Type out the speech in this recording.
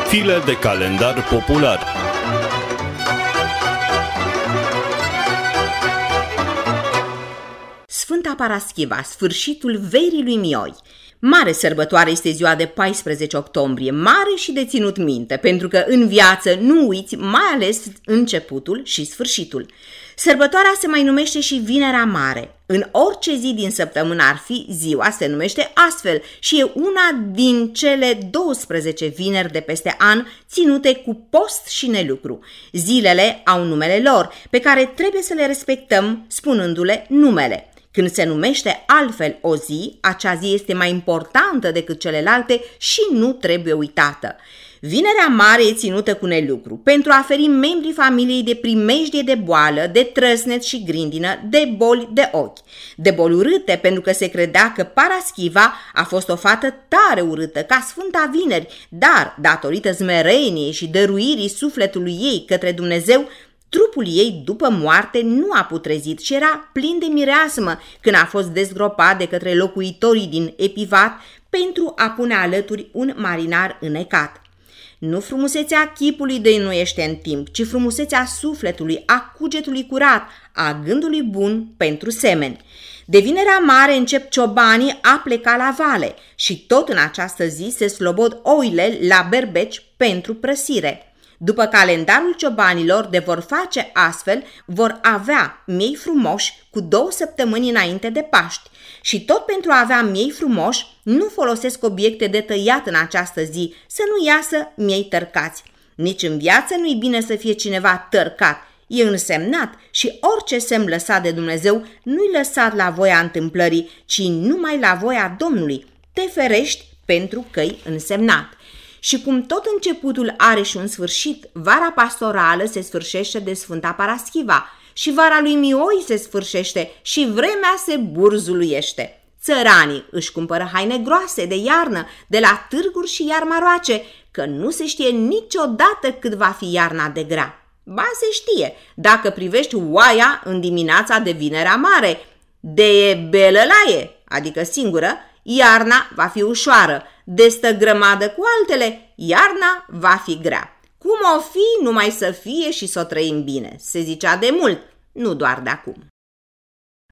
File de calendar popular. Sfânta Paraschiva, sfârșitul verii lui Mioi. Mare sărbătoare este ziua de 14 octombrie, mare și de ținut minte, pentru că în viață nu uiți mai ales începutul și sfârșitul. Sărbătoarea se mai numește și Vinerea Mare. În orice zi din săptămână ar fi, ziua se numește astfel și e una din cele 12 vineri de peste an ținute cu post și nelucru. Zilele au numele lor, pe care trebuie să le respectăm spunându-le numele. Când se numește altfel o zi, acea zi este mai importantă decât celelalte și nu trebuie uitată. Vinerea Mare e ținută cu nelucru pentru a feri membrii familiei de primejdie de boală, de trăsnet și grindină, de boli de ochi. De boli urâte, pentru că se credea că Paraschiva a fost o fată tare urâtă ca Sfânta Vineri, dar, datorită smereniei și dăruirii sufletului ei către Dumnezeu, trupul ei după moarte nu a putrezit și era plin de mireasmă când a fost dezgropat de către locuitorii din Epivat pentru a pune alături un marinar înecat. Nu frumusețea chipului dăinuiește în timp, ci frumusețea sufletului, a cugetului curat, a gândului bun pentru semeni. De Vinerea Mare încep ciobanii a pleca la vale și tot în această zi se slobod oile la berbeci pentru prăsire. După calendarul ciobanilor de vor face astfel, vor avea miei frumoși cu 2 săptămâni înainte de Paști. Și tot pentru a avea miei frumoși, nu folosesc obiecte de tăiat în această zi, să nu iasă miei tărcați. Nici în viață nu-i bine să fie cineva tărcat, e însemnat și orice semn lăsat de Dumnezeu nu-i lăsat la voia întâmplării, ci numai la voia Domnului. Te ferești pentru că-i însemnat. Și cum tot începutul are și un sfârșit, vara pastorală se sfârșește de Sfânta Paraschiva și vara lui Mioi se sfârșește și vremea se burzuluiește. Țăranii își cumpără haine groase de iarnă de la târguri și iarmaroace, că nu se știe niciodată cât va fi iarna de grea. Ba se știe, dacă privești oaia în dimineața de Vinerea Mare, de e belălaie, adică singură, iarna va fi ușoară, de stă grămadă cu altele, iarna va fi grea. Cum o fi, numai să fie și să o trăim bine, se zicea de mult, nu doar de acum.